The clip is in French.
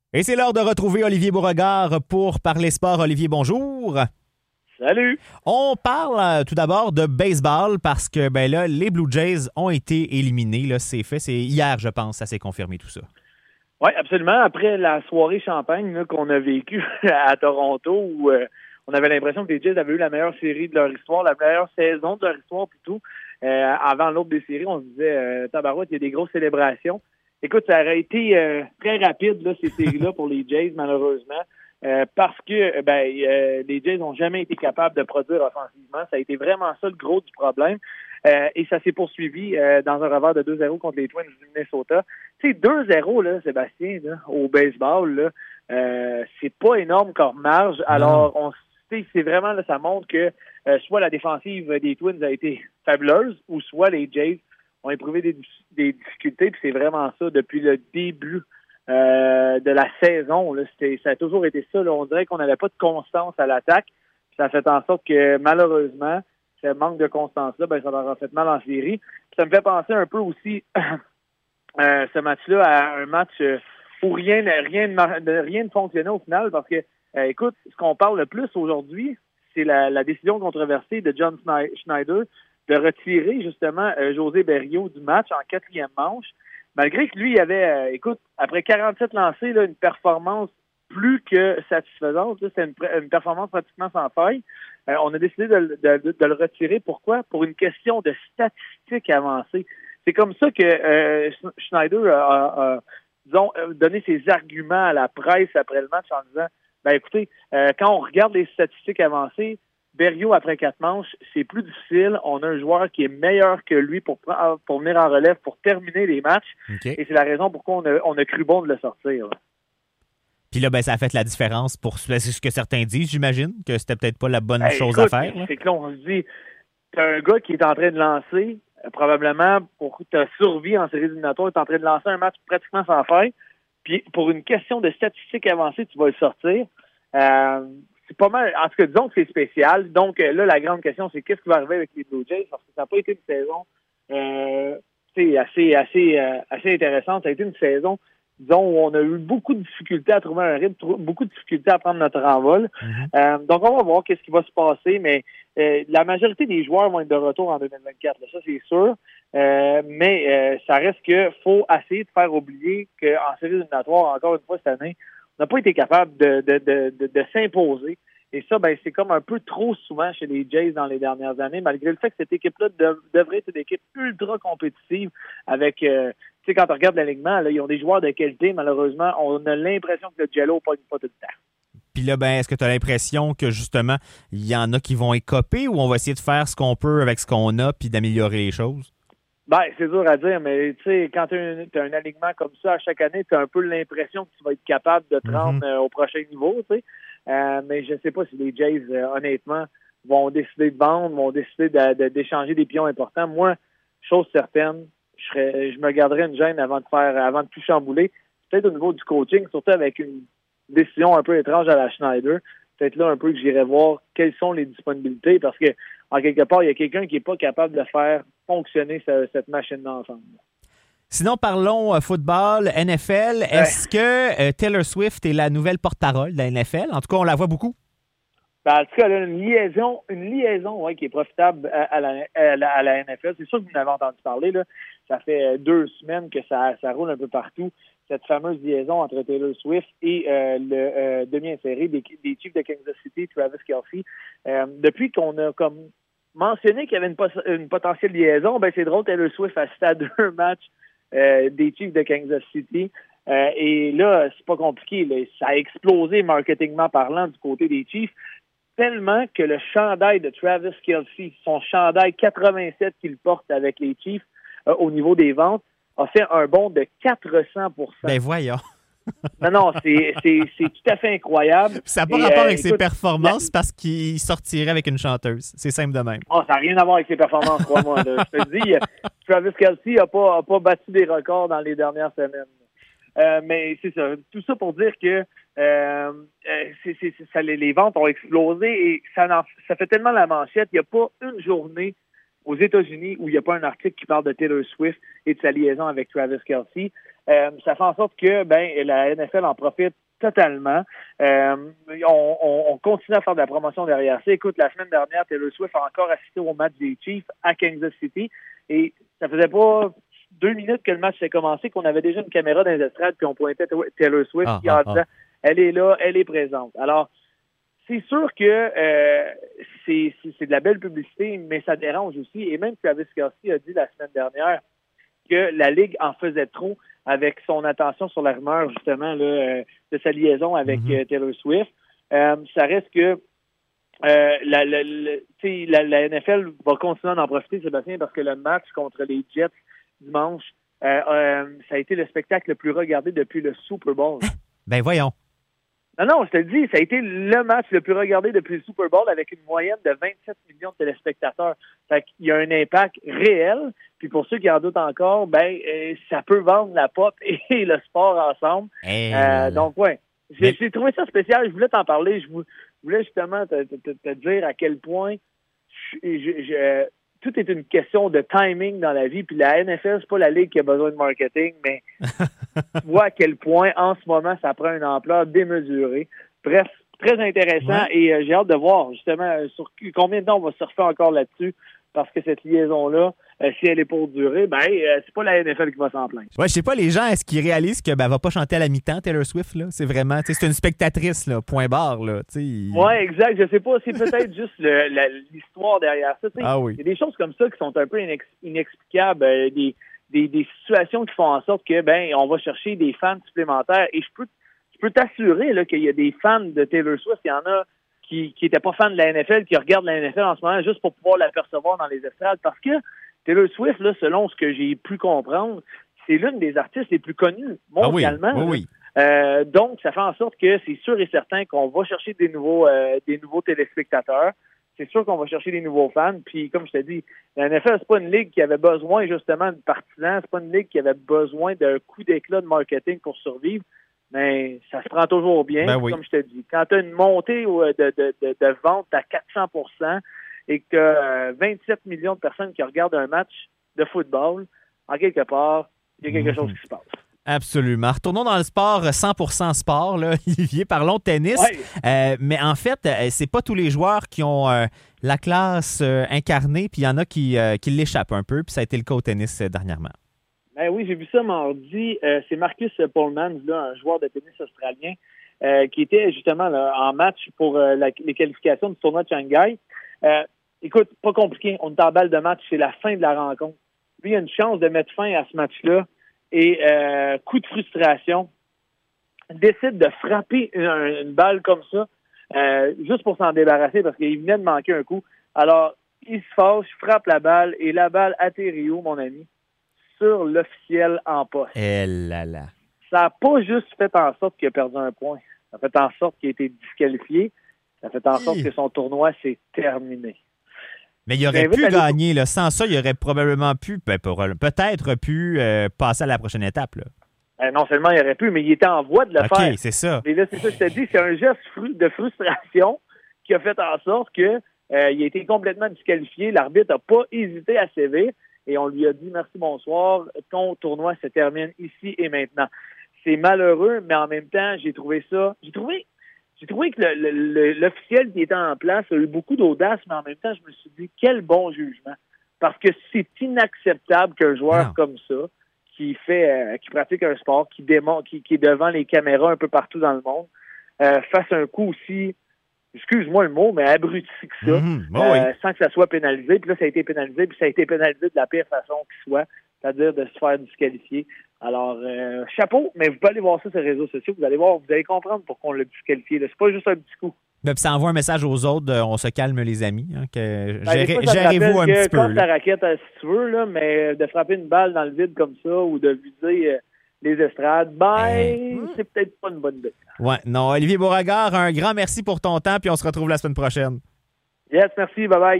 Et c'est l'heure de retrouver Olivier Beauregard pour parler sport. Olivier, bonjour. Salut! On parle tout d'abord de baseball parce que ben là, les Blue Jays ont été éliminés. Là, c'est fait. C'est hier, je pense, ça s'est confirmé tout ça. Oui, absolument. Après la soirée champagne là, qu'on a vécue à Toronto, où on avait l'impression que les Jays avaient eu la meilleure série de leur histoire, la meilleure saison de leur histoire plutôt. Avant l'autre des séries, on se disait tabarouette, il y a des grosses célébrations. Écoute, ça aurait été très rapide là, ces séries-là pour les Jays, malheureusement. Parce que les Jays n'ont jamais été capables de produire offensivement. Ça a été vraiment ça le gros du problème. Et ça s'est poursuivi dans un revers de 2-0 contre les Twins du Minnesota. Tu sais, 2-0, là, Sébastien, là, au baseball, là, c'est pas énorme comme marge. Alors, on sait, c'est vraiment, là, ça montre que soit la défensive des Twins a été fabuleuse, ou soit les Jays ont éprouvé des difficultés, puis c'est vraiment ça depuis le début de la saison. Là, ça a toujours été ça. Là. On dirait qu'on n'avait pas de constance à l'attaque. Ça a fait en sorte que, malheureusement, ce manque de constance-là, ben, ça leur a fait mal en série. Puis ça me fait penser un peu aussi ce match-là à un match où rien ne fonctionnait au final parce que, écoute, ce qu'on parle le plus aujourd'hui, c'est la décision controversée de John Schneider de retirer justement José Berrios du match en quatrième manche. Malgré que lui, il avait, écoute, après 47 lancés, là, une performance plus que satisfaisante. C'était une performance pratiquement sans faille. On a décidé de le retirer. Pourquoi? Pour une question de statistiques avancées. C'est comme ça que Schneider a disons, donné ses arguments à la presse après le match en disant, ben écoutez, quand on regarde les statistiques avancées, Berrios, après 4 manches, c'est plus difficile. On a un joueur qui est meilleur que lui pour venir en relève, pour terminer les matchs. Okay. Et c'est la raison pourquoi on a cru bon de le sortir. Là. Puis là, ben, ça a fait la différence pour c'est ce que certains disent, j'imagine, que c'était peut-être pas la bonne chose écoute, à faire. Là. C'est que là, on se dit, t'as un gars qui est en train de lancer, probablement pour ta survie en série éliminatoire, tu es en train de lancer un match pratiquement sans faille. Puis pour une question de statistiques avancées, tu vas le sortir. C'est pas mal. En tout cas, disons que c'est spécial. Donc là, la grande question, c'est qu'est-ce qui va arriver avec les Blue Jays? Parce que ça n'a pas été une saison assez intéressante. Ça a été une saison, disons, où on a eu beaucoup de difficultés à trouver un rythme, beaucoup de difficultés à prendre notre envol. Mm-hmm. Donc, on va voir qu'est-ce qui va se passer, mais la majorité des joueurs vont être de retour en 2024. Là, ça, c'est sûr. Mais ça reste que faut essayer de faire oublier qu'en série éliminatoire, encore une fois cette année, on n'a pas été capable de s'imposer. Et ça, ben, c'est comme un peu trop souvent chez les Jays dans les dernières années, malgré le fait que cette équipe-là devrait être une équipe ultra compétitive avec, tu sais, quand on regarde l'alignement, là, ils ont des joueurs de qualité, malheureusement, on a l'impression que le Jello ne pogne pas tout le temps. Puis là, ben, est-ce que tu as l'impression que justement, il y en a qui vont écoper ou on va essayer de faire ce qu'on peut avec ce qu'on a puis d'améliorer les choses? Ben, c'est dur à dire, mais tu sais, quand tu as un alignement comme ça à chaque année, tu as un peu l'impression que tu vas être capable de te rendre au prochain niveau, tu sais. Mais je ne sais pas si les Jays, honnêtement, vont décider de vendre, vont décider d'échanger des pions importants. Moi, chose certaine, je me garderais une gêne avant de tout chambouler. Peut-être au niveau du coaching, surtout avec une décision un peu étrange à la Schneider. Peut-être là un peu que j'irai voir quelles sont les disponibilités parce que, en quelque part, il y a quelqu'un qui n'est pas capable de faire fonctionner cette machine-là ensemble. Sinon, parlons football, NFL. Est-ce que Taylor Swift est la nouvelle porte-parole de la NFL? En tout cas, on la voit beaucoup. Ben, en tout cas, là, une liaison ouais, qui est profitable à la NFL. C'est sûr que vous en avez entendu parler. Là. Ça fait 2 semaines que ça roule un peu partout. Cette fameuse liaison entre Taylor Swift et le demi-inséré des Chiefs de Kansas City, Travis Kelce. Depuis qu'on a comme mentionné qu'il y avait une potentielle liaison, ben c'est drôle, Taylor Swift a assisté à 2 matchs des Chiefs de Kansas City. Et là, c'est pas compliqué. Là. Ça a explosé marketingment parlant du côté des Chiefs, tellement que le chandail de Travis Kelce, son chandail 87 qu'il porte avec les Chiefs au niveau des ventes, a fait un bond de 400%. Ben voyons. Non, c'est tout à fait incroyable. Ça n'a pas rapport avec ses performances parce qu'il sortirait avec une chanteuse. C'est simple de même. Oh, ça n'a rien à voir avec ses performances, crois-moi. Je te dis, Travis Kelce n'a pas battu des records dans les dernières semaines. Mais c'est ça. Tout ça pour dire que les ventes ont explosé et ça fait tellement la manchette. Il n'y a pas une journée aux États-Unis où il n'y a pas un article qui parle de Taylor Swift et de sa liaison avec Travis Kelce. Ça fait en sorte que la NFL en profite totalement. On continue à faire de la promotion derrière ça. Écoute, la semaine dernière, Taylor Swift a encore assisté au match des Chiefs à Kansas City et ça faisait pas 2 minutes que le match s'est commencé qu'on avait déjà une caméra dans les estrades puis on pointait Taylor Swift en disant elle est là, elle est présente. Alors, c'est sûr que c'est de la belle publicité, mais ça dérange aussi. Et même Travis Kelce a dit la semaine dernière que la Ligue en faisait trop avec son attention sur la rumeur, justement, là, de sa liaison avec Taylor Swift. Ça reste que la NFL va continuer d'en profiter, Sébastien, parce que le match contre les Jets dimanche, ça a été le spectacle le plus regardé depuis le Super Bowl. Ben voyons. Non, je te le dis, ça a été le match le plus regardé depuis le Super Bowl avec une moyenne de 27 millions de téléspectateurs. Fait qu'il y a un impact réel. Puis pour ceux qui en doutent encore, ça peut vendre la pop et le sport ensemble. Donc, ouais. J'ai trouvé ça spécial. Je voulais t'en parler. Je voulais justement te dire à quel point tout est une question de timing dans la vie. Puis la NFL, c'est pas la ligue qui a besoin de marketing, mais tu vois à quel point, en ce moment, ça prend une ampleur démesurée. Bref, très intéressant et j'ai hâte de voir, justement, sur combien de temps on va surfer encore là-dessus, parce que cette liaison-là, si elle est pour durer, c'est pas la NFL qui va s'en plaindre. Ouais, je sais pas, les gens, est-ce qu'ils réalisent que va pas chanter à la mi-temps, Taylor Swift, là? C'est vraiment, c'est une spectatrice, là, point barre, là. Oui, exact. Je sais pas, c'est peut-être juste l'histoire derrière ça. Oui. Il y a des choses comme ça qui sont un peu inexplicables, des situations qui font en sorte que, on va chercher des fans supplémentaires. Et je peux t'assurer là, qu'il y a des fans de Taylor Swift, il y en a qui n'étaient pas fans de la NFL, qui regardent la NFL en ce moment juste pour pouvoir l'apercevoir dans les estrades. Parce que Taylor Swift, là, selon ce que j'ai pu comprendre, c'est l'une des artistes les plus connues mondialement. Oui. Donc, ça fait en sorte que c'est sûr et certain qu'on va chercher des nouveaux téléspectateurs. C'est sûr qu'on va chercher des nouveaux fans. Puis, comme je t'ai dit, la NFL, c'est pas une ligue qui avait besoin, justement, de partisans. C'est pas une ligue qui avait besoin d'un coup d'éclat de marketing pour survivre. Mais ça se prend toujours bien, comme je te dis. Quand tu as une montée de vente à 400% et que tu as 27 millions de personnes qui regardent un match de football, en quelque part, il y a quelque chose qui se passe. Absolument. Retournons dans le sport, 100% sport, là, Olivier, parlons tennis. Mais en fait, c'est pas tous les joueurs qui ont la classe incarnée, puis il y en a qui l'échappent un peu, puis ça a été le cas au tennis dernièrement. Oui, j'ai vu ça mardi. C'est Marcus Polmans, là, un joueur de tennis australien, qui était justement là, en match pour les qualifications du tournoi de Shanghai. Écoute, pas compliqué. On est en balle de match. C'est la fin de la rencontre. Lui, il a une chance de mettre fin à ce match-là. Et coup de frustration, décide de frapper une balle comme ça, juste pour s'en débarrasser parce qu'il venait de manquer un coup. Alors, il se fâche, frappe la balle et la balle atterrit où, mon ami? Sur l'officiel en poste. Là. Ça n'a pas juste fait en sorte qu'il a perdu un point. Ça a fait en sorte qu'il a été disqualifié. Ça a fait en sorte que son tournoi s'est terminé. Mais il aurait pu gagner. Là. Sans ça, il aurait probablement pu, peut-être pu passer à la prochaine étape. Là. Non seulement il aurait pu, mais il était en voie de le faire. OK, c'est ça. Et là, c'est ça que je te dis. C'est un geste de frustration qui a fait en sorte que il a été complètement disqualifié. L'arbitre n'a pas hésité à sévir. Et on lui a dit merci, bonsoir, ton tournoi se termine ici et maintenant. C'est malheureux, mais en même temps, j'ai trouvé que l'officiel qui était en place a eu beaucoup d'audace, mais en même temps, je me suis dit, quel bon jugement. Parce que c'est inacceptable qu'un joueur comme ça, qui pratique un sport, qui est devant les caméras un peu partout dans le monde, fasse un coup aussi, excuse-moi le mot, mais abruti que ça, sans que ça soit pénalisé. Puis là, ça a été pénalisé, puis ça a été pénalisé de la pire façon qui soit, c'est-à-dire de se faire disqualifier. Alors, chapeau, mais vous pouvez aller voir ça sur les réseaux sociaux, vous allez comprendre pourquoi on l'a disqualifié. C'est pas juste un petit coup. Puis ça envoie un message aux autres, on se calme les amis, gérez-vous un petit peu. Casse ta raquette si tu veux, là, mais de frapper une balle dans le vide comme ça ou de viser les estrades, c'est peut-être pas une bonne idée. Ouais, non, Olivier Beauregard, un grand merci pour ton temps, puis on se retrouve la semaine prochaine. Yes, merci, bye-bye.